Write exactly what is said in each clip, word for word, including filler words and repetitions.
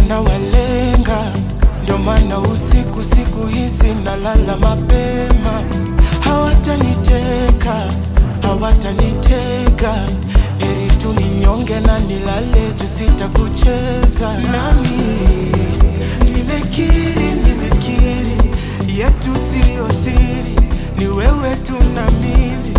na walenga. Ndio maana usiku siku hizi nalala mapema. Hawataniteka, hawataniteka. Heri tu ninyonge na nilale juu sitakucheza. Nami nimekiri, nimekiri yetu sio siri, ni wewe tu na mimi.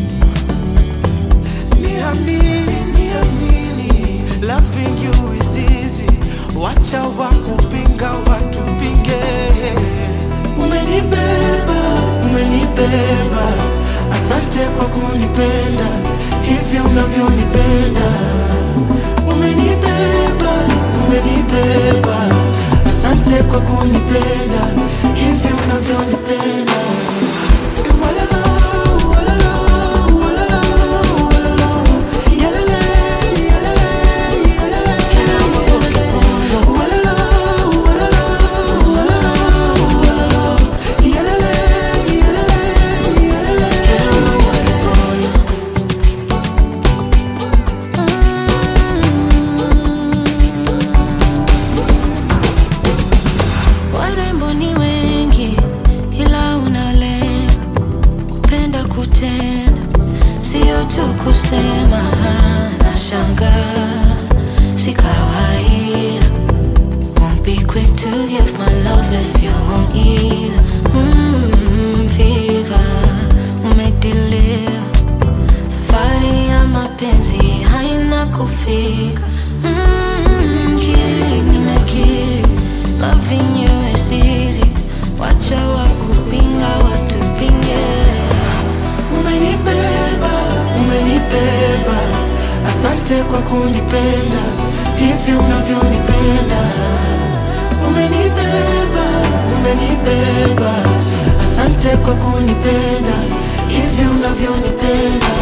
Niamini, niamini, loving you is easy. Wacha wakupinga watupinge. Umenibeba, umenibeba, asante kwa kunipenda hivi unavyonipenda. Umenibeba, umenibeba, asante kwa kunipenda hivi unavyonipenda. Sio tu kusema na shanga, si kawaida. Won't be quick to give my love if you won't either. Mmm, fever, umedeliver. Safari ya mapenzi haina kufika. Mmm, kiri, nimekiri, loving you is easy. Wacha wakupinga watupinge. Umenibeba, umenibeba, asante kwa kunipenda hivi unavyonipenda. Umenibeba, umenibeba, asante kwa kunipenda hivi unavyonipenda.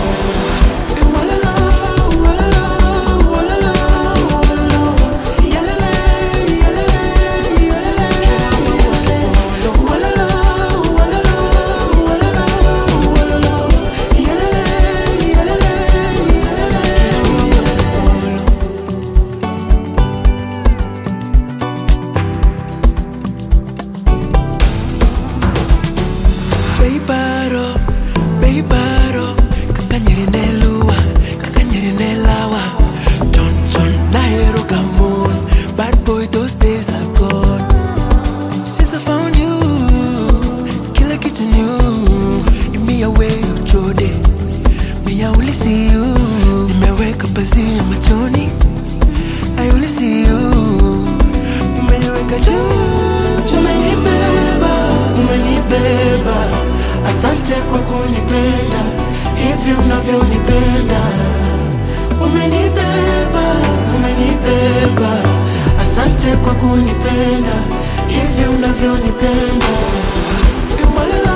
Beibaro, beibaro, kakanyeri nelua, kakanyeri nelawa. Ton ton na hero gamon, bad boy those days are gone. Since I found you, kila kitu new. You me away you jode, me I only see you. Nimeweka pazia machoni, I only see you. Umeniweka juu, umenibeba, umenibeba, asante kwa kunipenda hivi unavyonipenda. Umenibeba, umenibeba, asante kwa kunipenda hivi unavyonipenda.